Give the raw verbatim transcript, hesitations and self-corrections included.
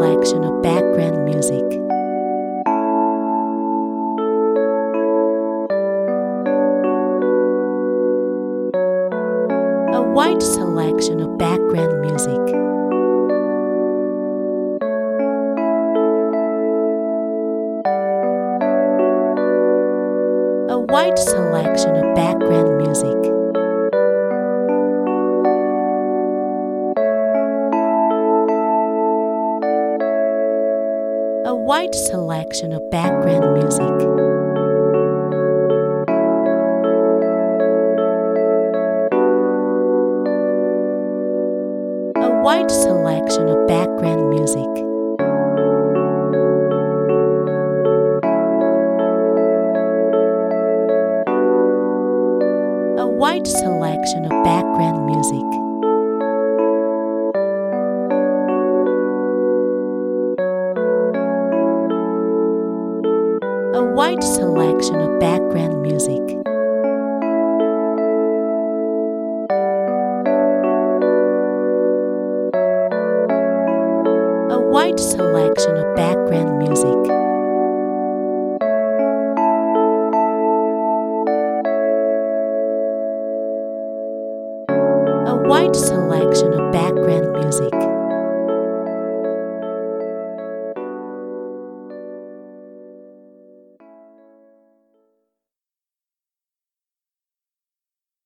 selection of background music. A wide selection of background music. A wide selection of background music. A wide selection of background music. A wide selection of background music. A wide selection of background music. A wide selection of background music. A wide selection of background music. A wide selection of background music.